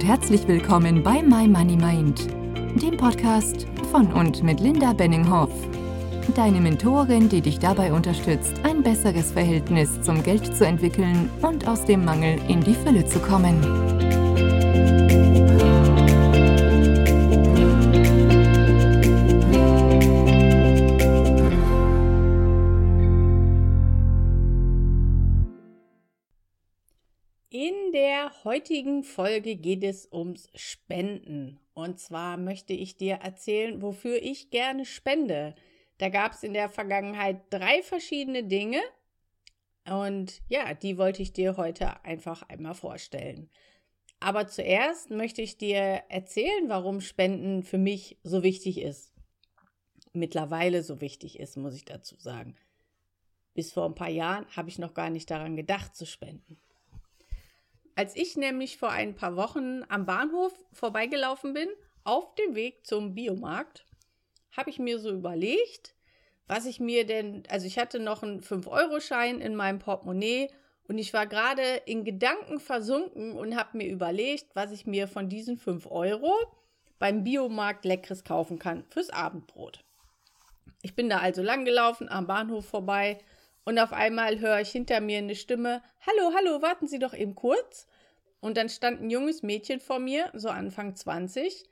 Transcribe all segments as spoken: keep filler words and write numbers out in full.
herzlich willkommen bei My Money Mind, dem Podcast von und mit Linda Benninghoff, deine Mentorin, die dich dabei unterstützt, ein besseres Verhältnis zum Geld zu entwickeln und aus dem Mangel in die Fülle zu kommen. In der heutigen Folge geht es ums Spenden. Und zwar möchte ich dir erzählen, wofür ich gerne spende. Da gab es in der Vergangenheit drei verschiedene Dinge. Und ja, die wollte ich dir heute einfach einmal vorstellen. Aber zuerst möchte ich dir erzählen, warum Spenden für mich so wichtig ist. Mittlerweile so wichtig ist, muss ich dazu sagen. Bis vor ein paar Jahren habe ich noch gar nicht daran gedacht zu spenden. Als ich nämlich vor ein paar Wochen am Bahnhof vorbeigelaufen bin, auf dem Weg zum Biomarkt, habe ich mir so überlegt, was ich mir denn, also ich hatte noch einen fünf Euro Schein in meinem Portemonnaie und ich war gerade in Gedanken versunken und habe mir überlegt, was ich mir von diesen fünf Euro beim Biomarkt Leckeres kaufen kann fürs Abendbrot. Ich bin da also lang gelaufen, am Bahnhof vorbei. Und auf einmal höre ich hinter mir eine Stimme, hallo, hallo, warten Sie doch eben kurz. Und dann stand ein junges Mädchen vor mir, so Anfang zwanzig,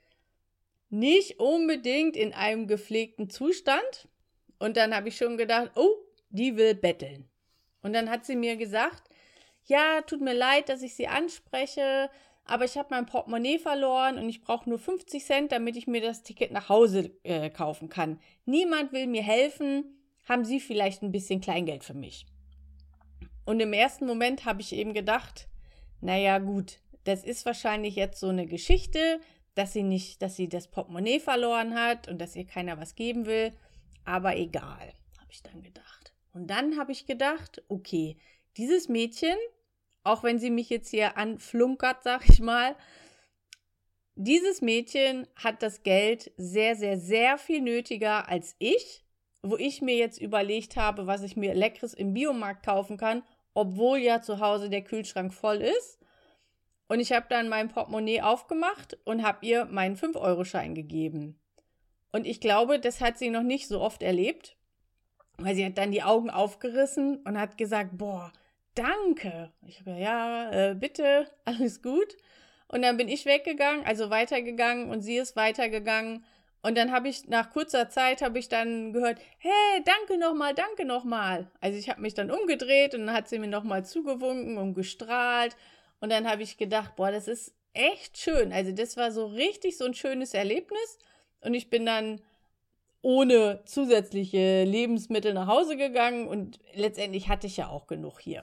nicht unbedingt in einem gepflegten Zustand. Und dann habe ich schon gedacht, oh, die will betteln. Und dann hat sie mir gesagt, ja, tut mir leid, dass ich Sie anspreche, aber ich habe mein Portemonnaie verloren und ich brauche nur fünfzig Cent, damit ich mir das Ticket nach Hause äh, kaufen kann. Niemand will mir helfen. Haben Sie vielleicht ein bisschen Kleingeld für mich? Und im ersten Moment habe ich eben gedacht, naja gut, das ist wahrscheinlich jetzt so eine Geschichte, dass sie nicht, dass sie das Portemonnaie verloren hat und dass ihr keiner was geben will, aber egal, habe ich dann gedacht. Und dann habe ich gedacht, okay, dieses Mädchen, auch wenn sie mich jetzt hier anflunkert, sag ich mal, dieses Mädchen hat das Geld sehr, sehr, sehr viel nötiger als ich, wo ich mir jetzt überlegt habe, was ich mir Leckeres im Biomarkt kaufen kann, obwohl ja zu Hause der Kühlschrank voll ist. Und ich habe dann mein Portemonnaie aufgemacht und habe ihr meinen fünf Euro Schein gegeben. Und ich glaube, das hat sie noch nicht so oft erlebt, weil sie hat dann die Augen aufgerissen und hat gesagt, boah, danke. Ich habe ja, äh, bitte, alles gut. Und dann bin ich weggegangen, also weitergegangen und sie ist weitergegangen. Und dann habe ich, nach kurzer Zeit, habe ich dann gehört, hey, danke nochmal, danke nochmal. Also ich habe mich dann umgedreht und dann hat sie mir nochmal zugewunken und gestrahlt. Und dann habe ich gedacht, boah, das ist echt schön. Also das war so richtig so ein schönes Erlebnis. Und ich bin dann ohne zusätzliche Lebensmittel nach Hause gegangen. Und letztendlich hatte ich ja auch genug hier.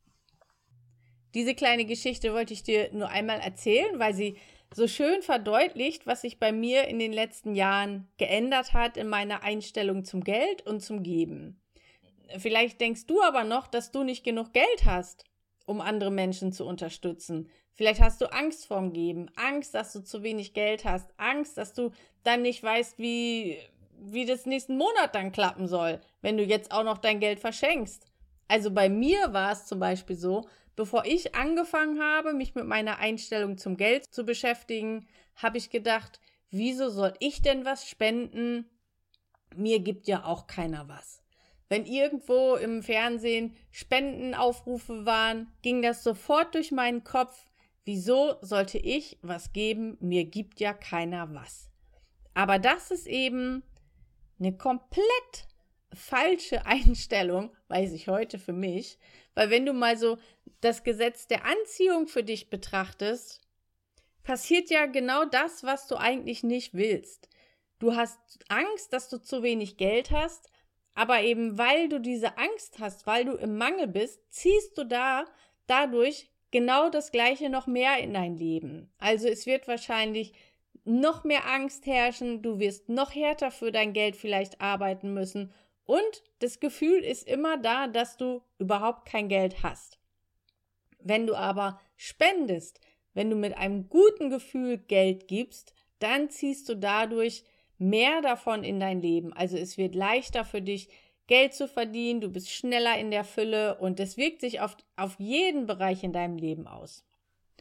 Diese kleine Geschichte wollte ich dir nur einmal erzählen, weil sie so schön verdeutlicht, was sich bei mir in den letzten Jahren geändert hat in meiner Einstellung zum Geld und zum Geben. Vielleicht denkst du aber noch, dass du nicht genug Geld hast, um andere Menschen zu unterstützen. Vielleicht hast du Angst vorm Geben, Angst, dass du zu wenig Geld hast, Angst, dass du dann nicht weißt, wie, wie das nächsten Monat dann klappen soll, wenn du jetzt auch noch dein Geld verschenkst. Also bei mir war es zum Beispiel so, bevor ich angefangen habe, mich mit meiner Einstellung zum Geld zu beschäftigen, habe ich gedacht, wieso soll ich denn was spenden? Mir gibt ja auch keiner was. Wenn irgendwo im Fernsehen Spendenaufrufe waren, ging das sofort durch meinen Kopf. Wieso sollte ich was geben? Mir gibt ja keiner was. Aber das ist eben eine komplett falsche Einstellung, weiß ich heute für mich, weil wenn du mal so das Gesetz der Anziehung für dich betrachtest, passiert ja genau das, was du eigentlich nicht willst. Du hast Angst, dass du zu wenig Geld hast, aber eben weil du diese Angst hast, weil du im Mangel bist, ziehst du da dadurch genau das Gleiche noch mehr in dein Leben. Also es wird wahrscheinlich noch mehr Angst herrschen, du wirst noch härter für dein Geld vielleicht arbeiten müssen und das Gefühl ist immer da, dass du überhaupt kein Geld hast. Wenn du aber spendest, wenn du mit einem guten Gefühl Geld gibst, dann ziehst du dadurch mehr davon in dein Leben. Also es wird leichter für dich, Geld zu verdienen, du bist schneller in der Fülle und das wirkt sich auf, auf jeden Bereich in deinem Leben aus.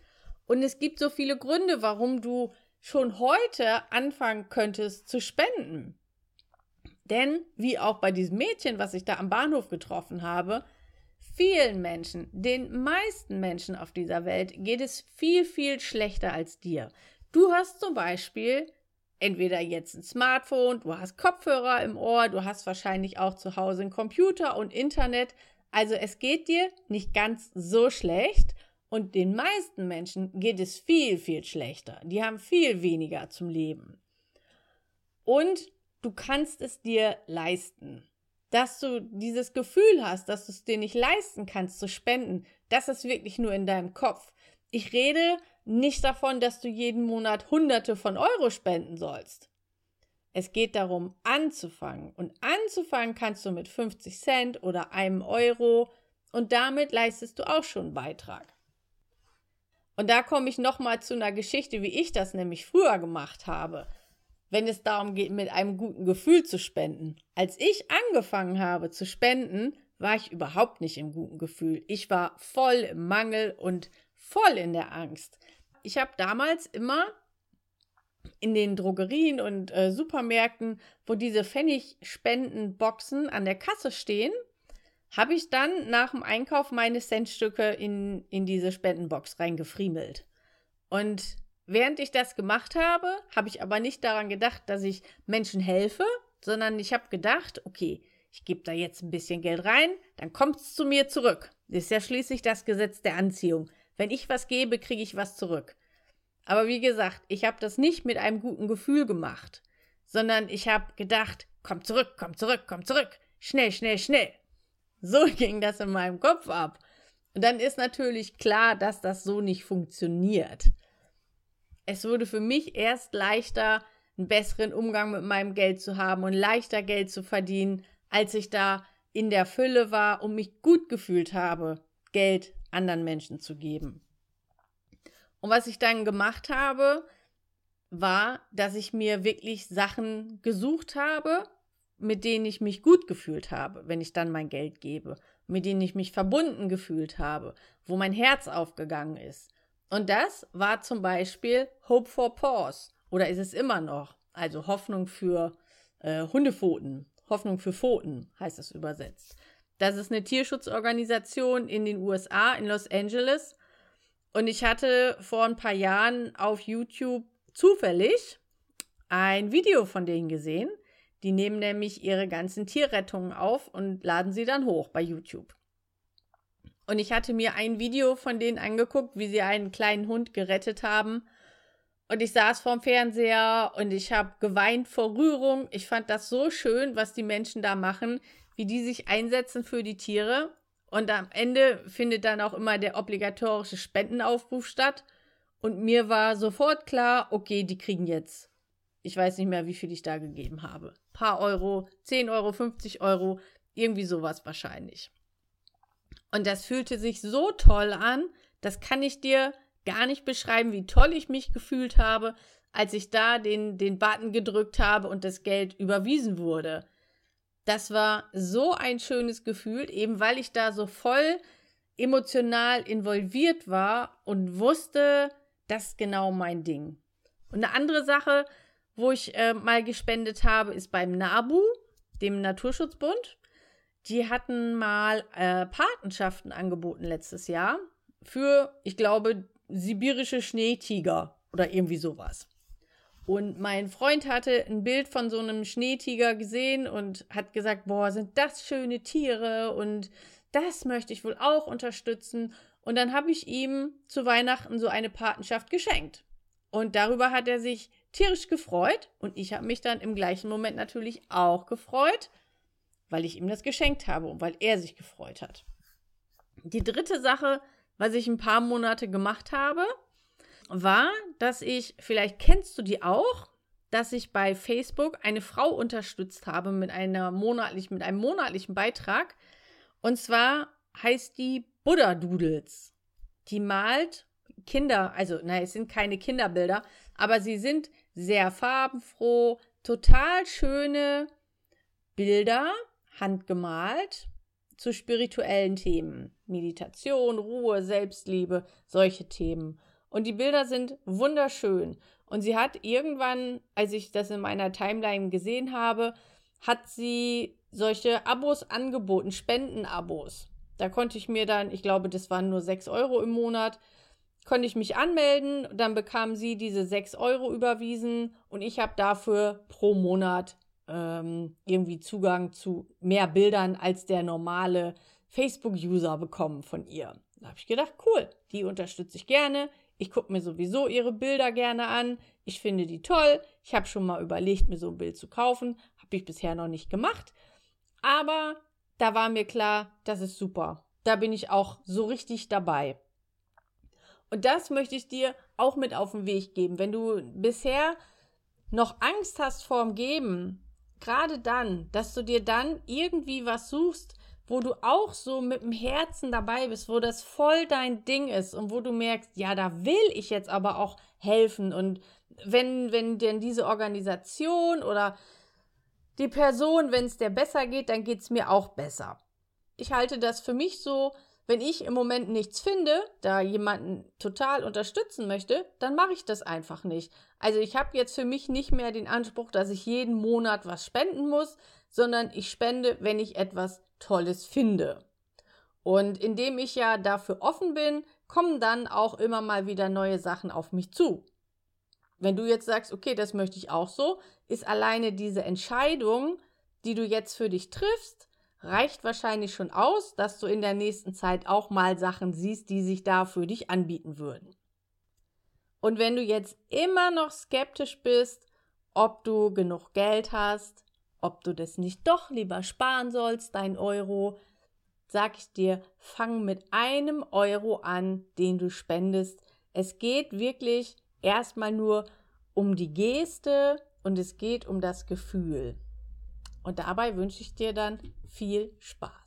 Und es gibt so viele Gründe, warum du schon heute anfangen könntest zu spenden. Denn, wie auch bei diesem Mädchen, was ich da am Bahnhof getroffen habe, vielen Menschen, den meisten Menschen auf dieser Welt geht es viel, viel schlechter als dir. Du hast zum Beispiel entweder jetzt ein Smartphone, du hast Kopfhörer im Ohr, du hast wahrscheinlich auch zu Hause einen Computer und Internet. Also es geht dir nicht ganz so schlecht und den meisten Menschen geht es viel, viel schlechter. Die haben viel weniger zum Leben. Und du kannst es dir leisten. Dass du dieses Gefühl hast, dass du es dir nicht leisten kannst zu spenden, das ist wirklich nur in deinem Kopf. Ich rede nicht davon, dass du jeden Monat Hunderte von Euro spenden sollst. Es geht darum, anzufangen. Und anzufangen kannst du mit fünfzig Cent oder einem Euro und damit leistest du auch schon einen Beitrag. Und da komme ich nochmal zu einer Geschichte, wie ich das nämlich früher gemacht habe, wenn es darum geht, mit einem guten Gefühl zu spenden. Als ich angefangen habe zu spenden, war ich überhaupt nicht im guten Gefühl. Ich war voll im Mangel und voll in der Angst. Ich habe damals immer in den Drogerien und äh, Supermärkten, wo diese Pfennig-Spendenboxen an der Kasse stehen, habe ich dann nach dem Einkauf meine Centstücke in, in diese Spendenbox reingefriemelt. Und während ich das gemacht habe, habe ich aber nicht daran gedacht, dass ich Menschen helfe, sondern ich habe gedacht, okay, ich gebe da jetzt ein bisschen Geld rein, dann kommt es zu mir zurück. Das ist ja schließlich das Gesetz der Anziehung. Wenn ich was gebe, kriege ich was zurück. Aber wie gesagt, ich habe das nicht mit einem guten Gefühl gemacht, sondern ich habe gedacht, komm zurück, komm zurück, komm zurück, schnell, schnell, schnell. So ging das in meinem Kopf ab. Und dann ist natürlich klar, dass das so nicht funktioniert. Es wurde für mich erst leichter, einen besseren Umgang mit meinem Geld zu haben und leichter Geld zu verdienen, als ich da in der Fülle war und mich gut gefühlt habe, Geld anderen Menschen zu geben. Und was ich dann gemacht habe, war, dass ich mir wirklich Sachen gesucht habe, mit denen ich mich gut gefühlt habe, wenn ich dann mein Geld gebe, mit denen ich mich verbunden gefühlt habe, wo mein Herz aufgegangen ist. Und das war zum Beispiel Hope for Paws oder ist es immer noch, also Hoffnung für äh, Hundepfoten, Hoffnung für Pfoten heißt es übersetzt. Das ist eine Tierschutzorganisation in den U S A, in Los Angeles. Und ich hatte vor ein paar Jahren auf YouTube zufällig ein Video von denen gesehen. Die nehmen nämlich ihre ganzen Tierrettungen auf und laden sie dann hoch bei YouTube. Und ich hatte mir ein Video von denen angeguckt, wie sie einen kleinen Hund gerettet haben. Und ich saß vorm Fernseher und ich habe geweint vor Rührung. Ich fand das so schön, was die Menschen da machen, wie die sich einsetzen für die Tiere. Und am Ende findet dann auch immer der obligatorische Spendenaufruf statt. Und mir war sofort klar, okay, die kriegen jetzt, ich weiß nicht mehr, wie viel ich da gegeben habe. Ein paar Euro, zehn Euro, fünfzig Euro, irgendwie sowas wahrscheinlich. Und das fühlte sich so toll an, das kann ich dir gar nicht beschreiben, wie toll ich mich gefühlt habe, als ich da den, den Button gedrückt habe und das Geld überwiesen wurde. Das war so ein schönes Gefühl, eben weil ich da so voll emotional involviert war und wusste, das ist genau mein Ding. Und eine andere Sache, wo ich äh, mal gespendet habe, ist beim NABU, dem Naturschutzbund. Die hatten mal äh, Patenschaften angeboten letztes Jahr für, ich glaube, sibirische Schneetiger oder irgendwie sowas. Und mein Freund hatte ein Bild von so einem Schneetiger gesehen und hat gesagt, boah, sind das schöne Tiere und das möchte ich wohl auch unterstützen. Und dann habe ich ihm zu Weihnachten so eine Patenschaft geschenkt. Und darüber hat er sich tierisch gefreut und ich habe mich dann im gleichen Moment natürlich auch gefreut, weil ich ihm das geschenkt habe und weil er sich gefreut hat. Die dritte Sache, was ich ein paar Monate gemacht habe, war, dass ich, vielleicht kennst du die auch, dass ich bei Facebook eine Frau unterstützt habe mit einer monatlichen, mit einem monatlichen Beitrag. Und zwar heißt die Buddha Doodles. Die malt Kinder, also nein, es sind keine Kinderbilder, aber sie sind sehr farbenfroh, total schöne Bilder, handgemalt, zu spirituellen Themen. Meditation, Ruhe, Selbstliebe, solche Themen. Und die Bilder sind wunderschön. Und sie hat irgendwann, als ich das in meiner Timeline gesehen habe, hat sie solche Abos angeboten, Spendenabos. Da konnte ich mir dann, ich glaube, das waren nur sechs Euro im Monat, konnte ich mich anmelden. Dann bekam sie diese sechs Euro überwiesen und ich habe dafür pro Monat ähm, irgendwie Zugang zu mehr Bildern als der normale Facebook-User bekommen von ihr. Da habe ich gedacht, cool, die unterstütze ich gerne. Ich gucke mir sowieso ihre Bilder gerne an. Ich finde die toll. Ich habe schon mal überlegt, mir so ein Bild zu kaufen. Habe ich bisher noch nicht gemacht. Aber da war mir klar, das ist super. Da bin ich auch so richtig dabei. Und das möchte ich dir auch mit auf den Weg geben. Wenn du bisher noch Angst hast vorm Geben, gerade dann, dass du dir dann irgendwie was suchst, wo du auch so mit dem Herzen dabei bist, wo das voll dein Ding ist und wo du merkst, ja, da will ich jetzt aber auch helfen. Und wenn, wenn denn diese Organisation oder die Person, wenn es dir besser geht, dann geht es mir auch besser. Ich halte das für mich so, wenn ich im Moment nichts finde, da jemanden total unterstützen möchte, dann mache ich das einfach nicht. Also ich habe jetzt für mich nicht mehr den Anspruch, dass ich jeden Monat was spenden muss, sondern ich spende, wenn ich etwas Tolles finde. Und indem ich ja dafür offen bin, kommen dann auch immer mal wieder neue Sachen auf mich zu. Wenn du jetzt sagst, okay, das möchte ich auch so, ist alleine diese Entscheidung, die du jetzt für dich triffst, reicht wahrscheinlich schon aus, dass du in der nächsten Zeit auch mal Sachen siehst, die sich da für dich anbieten würden. Und wenn du jetzt immer noch skeptisch bist, ob du genug Geld hast, ob du das nicht doch lieber sparen sollst, dein Euro, sag ich dir, fang mit einem Euro an, den du spendest. Es geht wirklich erstmal nur um die Geste und es geht um das Gefühl. Und dabei wünsche ich dir dann viel Spaß.